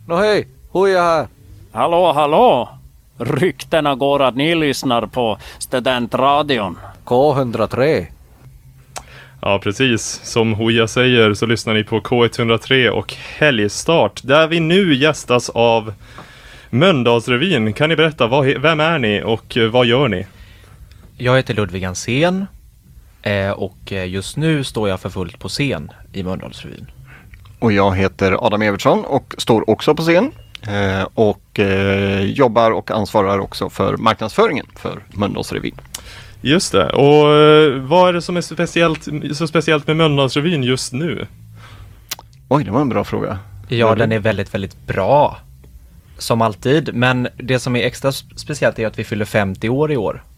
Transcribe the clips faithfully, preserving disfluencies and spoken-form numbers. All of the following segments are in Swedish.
Nå hej, Huja här. Hallå, hallå! Ryktena går att ni lyssnar på Studentradion. K hundratre. Ja, precis. Som Huja säger så lyssnar ni på K etthundratre och Helgstart, där vi nu gästas av Mölndalsrevyn. Kan ni berätta, vad, vem är ni och vad gör ni? Jag heter Ludvig Ansén och just nu står jag för fullt på scen i Mölndalsrevyn. Och jag heter Adam Evertsson och står också på scen och jobbar och ansvarar också för marknadsföringen för Mölndalsrevyn. Just det. Och vad är det som är speciellt, så speciellt med Mölndalsrevyn just nu? Oj, det var en bra fråga. Ja, den är väldigt, väldigt bra. Som alltid. Men det som är extra speciellt är att vi fyller femtio år i år.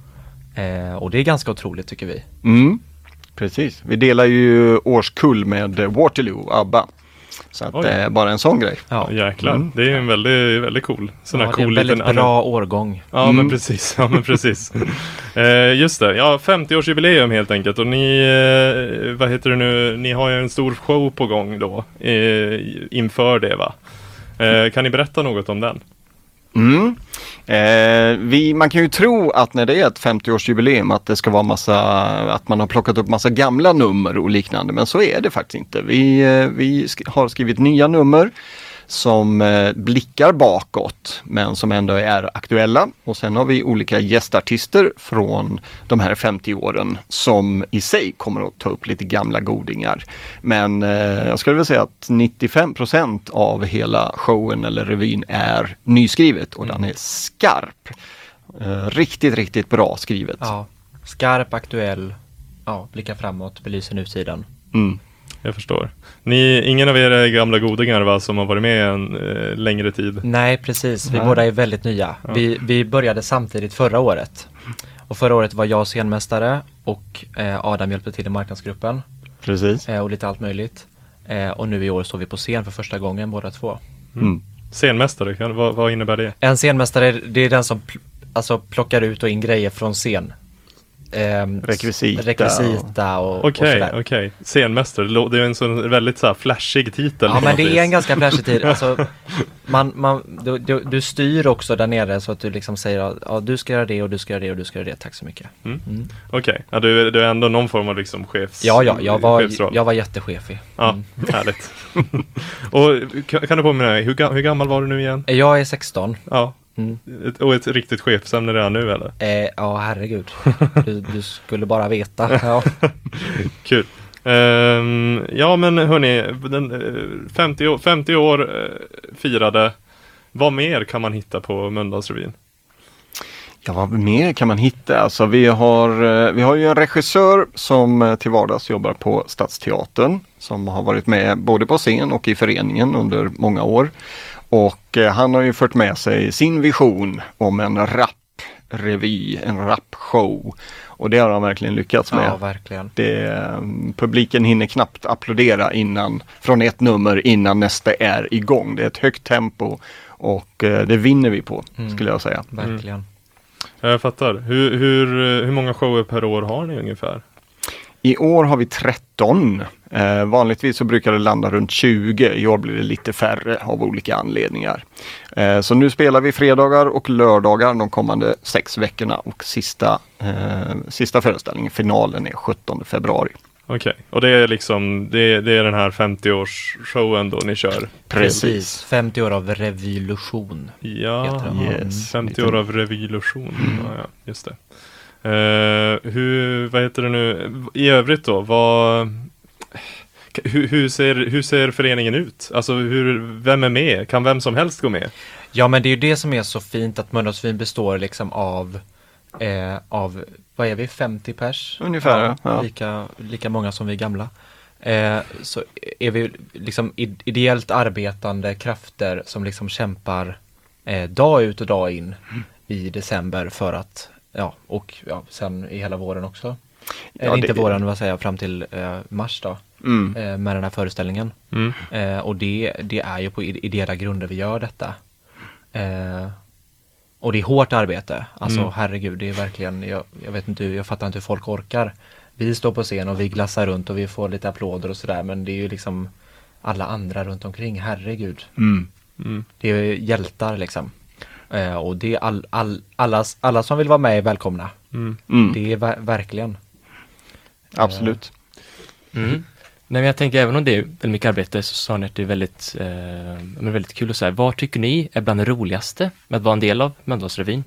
Eh, och det är ganska otroligt tycker vi. Mm, precis. Vi delar ju årskull med Waterloo, ABBA. Så att det är bara en sån grej. Ja, jäklar. Mm. Det är en väldigt, väldigt cool. Sån ja, här det är cool en väldigt liten bra årgång. Ja, mm. men precis. Ja, men precis. eh, just det. Ja, femtio-årsjubileum helt enkelt. Och ni, eh, vad heter det nu? Ni har ju en stor show på gång då. Eh, inför det, va? Eh, kan ni berätta något om den? Mm. Eh, vi, man kan ju tro att när det är ett femtio-årsjubileum att det ska vara massa, att man har plockat upp massa gamla nummer och liknande, men så är det faktiskt inte. Vi, eh, vi sk- har skrivit nya nummer som eh, blickar bakåt men som ändå är aktuella, och sen har vi olika gästartister från de här femtio åren som i sig kommer att ta upp lite gamla godingar. Men eh, jag skulle vilja säga att nittiofem procent av hela showen eller revyn är nyskrivet och mm. den är skarp. Eh, riktigt, riktigt bra skrivet. Ja, skarp, aktuell, ja, blicka framåt, belyser nutiden. Mm. Jag förstår. Ni, ingen av er är gamla godingar, va, som har varit med en eh, längre tid? Nej, precis. Vi Nej. båda är väldigt nya. Ja. Vi, vi började samtidigt förra året. Och förra året var jag scenmästare och eh, Adam hjälpte till i marknadsgruppen. Precis. Eh, och lite allt möjligt. Eh, och nu i år står vi på scen för första gången båda två. Mm. Scenmästare, kan, vad, vad innebär det? En scenmästare, det är den som pl- alltså plockar ut och in grejer från scen. Eh, rekvisita. rekvisita och, Okej, och sådär. okej. Okay. Scenmästare, det är en sån väldigt så här flashig titel. Ja, men det är en ganska flashig tid. Alltså, man, man, du, du, du styr också där nere så att du liksom säger ja, du ska göra det och du ska göra det och du ska göra det. Tack så mycket. Mm. Mm. Okej, okay. Ja, du, du är ändå någon form av liksom chefs... Ja, ja, jag var, chefsroll. jag var jättechefig. Ja, mm. härligt. Och kan, kan du påminna mig, hur, hur gammal var du nu igen? Jag är sexton. Ja. Mm. Ett, och ett riktigt chefsämne redan nu, eller? Eh, ja, herregud. Du, du skulle bara veta. Ja. Kul. Um, ja, men hörni, den, uh, femtio, femtio år uh, firade. Vad mer kan man hitta på Mölndalsrevyn? Ja, vad mer kan man hitta? Alltså, vi, har, vi har ju en regissör som till vardags jobbar på Stadsteatern, som har varit med både på scen och i föreningen under många år. Och eh, han har ju fört med sig sin vision om en rap-revy, en rap-show. Och det har han verkligen lyckats med. Ja, verkligen. Det, publiken hinner knappt applådera innan, från ett nummer innan nästa är igång. Det är ett högt tempo och eh, det vinner vi på, mm. skulle jag säga. Verkligen. Mm. Jag fattar. Hur, hur, hur många shower per år har ni ungefär? I år har vi tretton. Eh, vanligtvis så brukar det landa runt tjugo. I år blir det lite färre av olika anledningar. Eh, så nu spelar vi fredagar och lördagar de kommande sex veckorna. Och sista, eh, sista föreställningen, finalen, är sjuttonde februari. Okej, okay. Och det är liksom det, det är den här femtio-årsshowen då ni kör? Precis, femtio år av revolution. Ja, yes. femtio år av revolution. Mm. Ja, just det. Uh, hur, vad heter det nu? I övrigt då, vad, hur, hur, ser, hur ser föreningen ut? Alltså, hur, vem är med? Kan vem som helst gå med? Ja, men det är ju det som är så fint, att Mölndalsrevyn består liksom av, eh, av, vad är vi, femtio pers? Ungefär, ja. ja. Lika, lika många som vi gamla. Eh, så är vi liksom ideellt arbetande krafter som liksom kämpar eh, dag ut och dag in mm. i december för att ja, och ja, sen i hela våren också. Ja, Eller inte det... våren, vad säger jag, fram till eh, mars då. Mm. Eh, med den här föreställningen. Mm. Eh, och det, det är ju på ideella grunder vi gör detta. Eh, och det är hårt arbete. Alltså mm. herregud, det är verkligen, jag, jag vet inte, jag fattar inte hur folk orkar. Vi står på scen och vi glassar runt och vi får lite applåder och sådär. Men det är ju liksom alla andra runt omkring, herregud. Mm. Mm. Det är hjältar liksom. Eh, och det är all, all, alla, alla som vill vara med är välkomna. Mm. Mm. Det är ver- verkligen. Absolut. Mm. Nej, men jag tänker även om det är väldigt mycket arbete så sa ni att det är väldigt, eh, men väldigt kul att säga. Vad tycker ni är bland det roligaste med att vara en del av Mölndalsrevyn?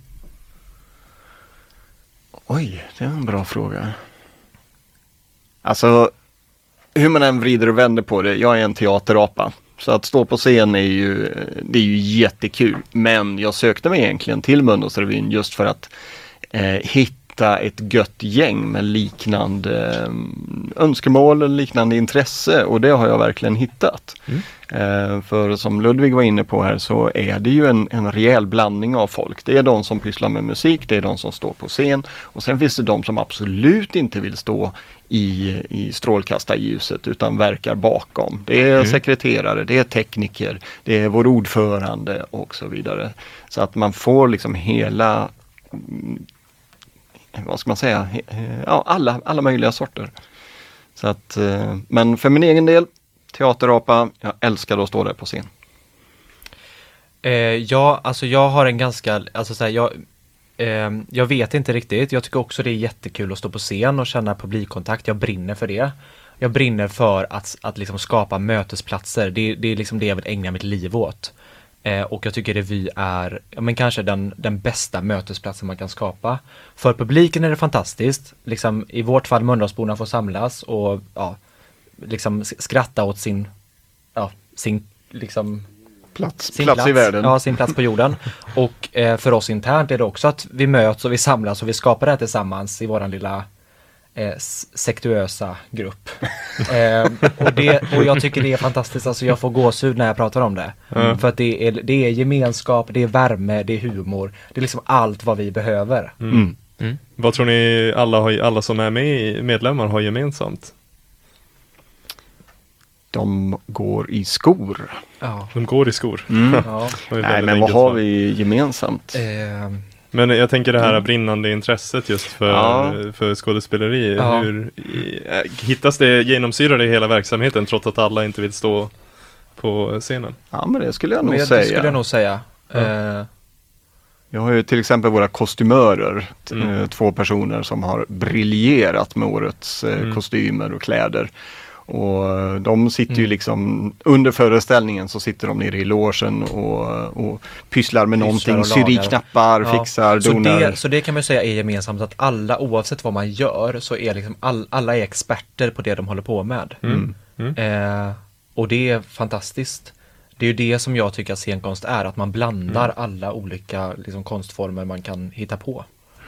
Oj, det är en bra fråga. Alltså, hur man än vrider och vänder på det, jag är en teaterapa. Så att stå på scen är ju, det är ju jättekul. Men jag sökte mig egentligen till Mölndalsrevyn just för att eh, hitta ett gött gäng med liknande eh, önskemål och liknande intresse. Och det har jag verkligen hittat. Mm. Eh, för som Ludvig var inne på här så är det ju en, en rejäl blandning av folk. Det är de som pysslar med musik, det är de som står på scen. Och sen finns det de som absolut inte vill stå i, i strålkastarljuset utan verkar bakom. Det är Mm. sekreterare, det är tekniker, det är vår ordförande och så vidare. Så att man får liksom hela, mm, vad ska man säga, He- ja, alla, alla möjliga sorter. Så att, eh, men för min egen del, teaterapa, jag älskar att stå där på scen. Eh, ja, alltså jag har en ganska, alltså så här, jag, eh, jag vet inte riktigt. Jag tycker också det är jättekul att stå på scen och känna publikkontakt. Jag brinner för det. Jag brinner för att, att liksom skapa mötesplatser. Det, det är liksom det jag vill ägna mitt liv åt. Eh, och jag tycker revy är, ja, men kanske den, den bästa mötesplatsen man kan skapa. För publiken är det fantastiskt. Liksom, i vårt fall Mölndalsborna får samlas och ja, liksom skratta åt sin, ja, sin liksom Plats, sin plats, i världen. Ja, sin plats på jorden. Och eh, för oss internt är det också att vi möts och vi samlas och vi skapar det här tillsammans i våran lilla eh, sektuösa grupp. eh, och, det, och jag tycker det är fantastiskt, alltså jag får gåshud när jag pratar om det. Mm. För att det är, det är gemenskap, det är värme, det är humor. Det är liksom allt vad vi behöver. Mm. Mm. Vad tror ni alla, har, alla som är med, medlemmar har gemensamt? De går i skor. Ja. De går i skor. Mm. Ja. Det var ett Nej, väldigt men vad enkelt har svar. vi gemensamt? Eh, Men jag tänker det här brinnande intresset just för, Ja. för skådespeleri. Ja. Hur, i, äh, hittas det, genomsyrar det hela verksamheten trots att alla inte vill stå på scenen? Ja, men det skulle jag nog men det säga. skulle jag nog säga. Ja. Eh, Jag har ju till exempel våra kostymörer, t- Mm. eh, två personer som har briljerat med årets eh, Mm. kostymer och kläder. Och eh, de sitter ju Mm. liksom, under föreställningen så sitter de nere i logen och, och pysslar med Pysslar någonting, och syr i lagar. knappar, Ja. fixar, Så donar. det, så det kan man ju säga är gemensamt, att alla, oavsett vad man gör, så är liksom all, alla är experter på det de håller på med. Mm. Mm. Eh, och det är fantastiskt. Det är ju det som jag tycker att scenkonst är, att man blandar alla olika liksom, konstformer man kan hitta på.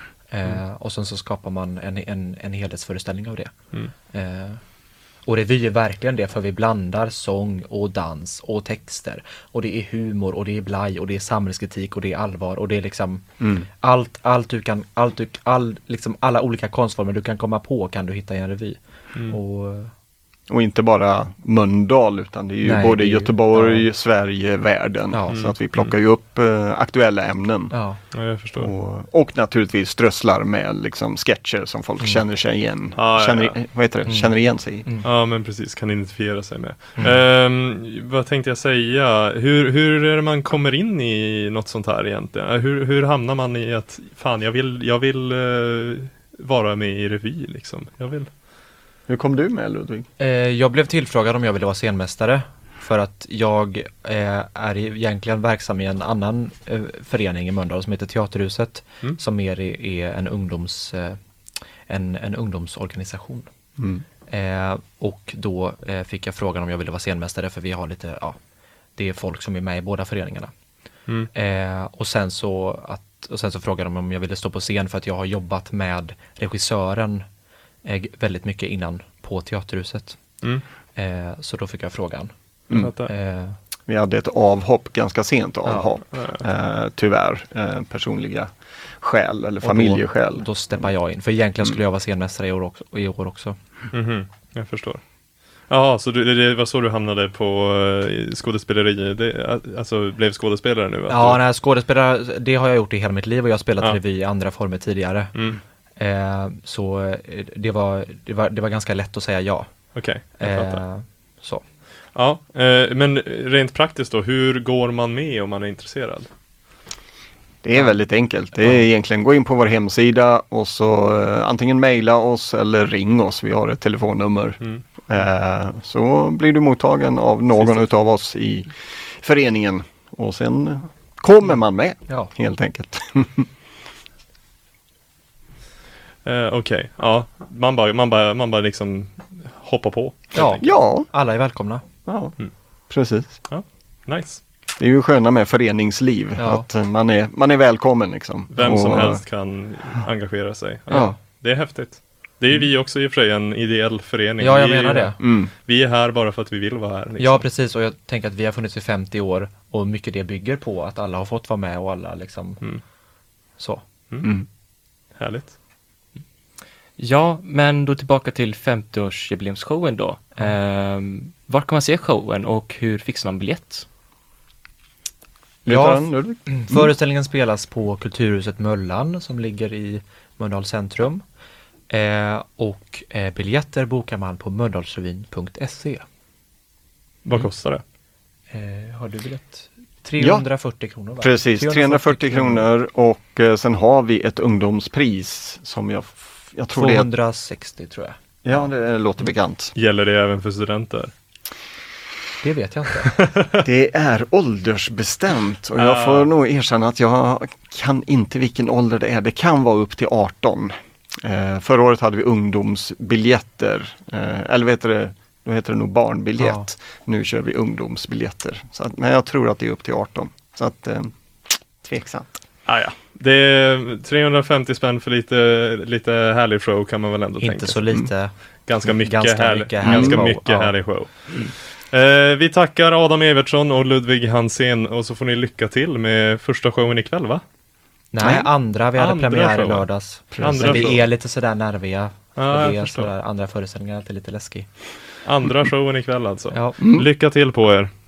Eh, och sen så skapar man en, en, en helhetsföreställning av det. Mm. Eh, och revy är verkligen det, för vi blandar sång och dans och texter. Och det är humor och det är blaj och det är samhällskritik och det är allvar och det är liksom Mm. allt, allt du kan, allt du, all, liksom alla olika konstformer du kan komma på kan du hitta i en revy. Mm. Och Och inte bara Mölndal utan det är ju Nej, både det är ju- Göteborg, ja. Sverige, världen. Ja. Så att vi plockar ju upp eh, aktuella ämnen. ja, Ja, jag förstår. Och, och naturligtvis strösslar med liksom sketcher som folk känner sig igen. Ja, ja, känner, ja. Vad heter det? Mm. Känner igen sig i. Mm. Ja, men precis, kan identifiera sig med. Ehm, vad tänkte jag säga? Hur, hur är det man kommer in i något sånt här egentligen? Hur, hur hamnar man i att, fan, jag vill, jag vill eh, vara med i revy liksom. Jag vill. Hur kom du med, Ludvig? Eh, jag blev tillfrågad om jag ville vara scenmästare för att jag eh, är egentligen verksam i en annan eh, förening i Mölndal som heter Teaterhuset, Mm. som mer är, är en, ungdoms, eh, en, en ungdomsorganisation. Mm. Eh, och då eh, fick jag frågan om jag ville vara scenmästare, för vi har lite, ja, det är folk som är med i båda föreningarna. Mm. Eh, och, sen så att, och sen så frågade de om jag ville stå på scen, för att jag har jobbat med regissören eh, väldigt mycket innan på Teaterhuset. Mm. Eh, så då fick jag frågan. Mm. Jag fattar. Eh, Vi hade ett avhopp, ganska sent avhopp. Ja. Eh, tyvärr, eh, personliga skäl eller och familjeskäl. Då, då steppar jag in. För egentligen skulle jag vara scenmästare i år också. I år också. Mhm, jag förstår. Jaha, så du, det var så du hamnade på uh, skådespeleri? Det, alltså blev skådespelare nu? Att Ja, du... nej, skådespelare, det har jag gjort i hela mitt liv och jag har spelat Ja. revy i andra former tidigare. Mm, Eh, så eh, det var, det, var, det var ganska lätt att säga ja. okej, jag fattar. Eh, så. Ja, eh, men rent praktiskt då, hur går man med om man är intresserad? Det är väldigt enkelt. Det är egentligen gå in på vår hemsida och så eh, antingen mejla oss eller ring oss. Vi har ett telefonnummer. Mm. Eh, så blir du mottagen av någon utav oss i föreningen och sen kommer man med Ja. helt enkelt. Eh, Okej, okay. ja. Man bara, man, bara, man bara liksom hoppar på. Ja. Ja, Alla är välkomna. ja Mm. precis. Nice. Det är ju sköna med föreningsliv. Ja. Att eh, man är, man är välkommen liksom. Vem som Och, helst kan engagera sig. Ja. Det är häftigt. Det är ju vi också i och för sig en ideell förening. Ja, jag vi, är menar ju- det. Mm. Vi är här bara för att vi vill vara här. Liksom. Ja, precis. Och jag tänker att vi har funnits i femtio år och mycket det bygger på att alla har fått vara med och alla liksom Mm. så. Mm. Härligt. Ja, men då tillbaka till femtioårsjubileumsshowen då. Ehm, var kan man se showen och hur fixar man biljett? Lutar Ja, den, Ludvig? Föreställningen spelas på Kulturhuset Möllan som ligger i Mölndals centrum. Eh, och eh, biljetter bokar man på mölndalsrevyn punkt se. Vad kostar det? Eh, har du biljett? trehundrafyrtio kronor va? Precis, trehundrafyrtio kronor och eh, sen har vi ett ungdomspris som jag, f- jag tror det är, tvåhundrasextio tror jag. ja det låter bekant. Gäller det även för studenter? Det vet jag inte. Det är åldersbestämt och jag Ah. får nog erkänna att jag kan inte vilken ålder det är. Det kan vara upp till arton. Eh, förra året hade vi ungdomsbiljetter, eh, eller vet du det, då heter det nog barnbiljett. Ja. Nu kör vi ungdomsbiljetter. Så att, men jag tror att det är upp till arton. Så att, eh, tveksamt. Ah, ja. Det är trehundrafemtio spänn för lite, lite härlig show kan man väl ändå tänka Inte sig. så lite. Ganska mycket, Ganska härlig, mycket härlig ganska show. mycket Ja. härlig show. Eh, vi tackar Adam Evertsson och Ludvig Hansén och så får ni lycka till med första showen ikväll va? Nej, Nej. andra. Vi hade Andra premiär i showen. lördags. Andra Men vi showen. är lite sådär nerviga. Ja, och jag det är förstår. sådär andra föreställningar, att det är lite läskigt. Andra showen ikväll alltså. Ja. Lycka till på er!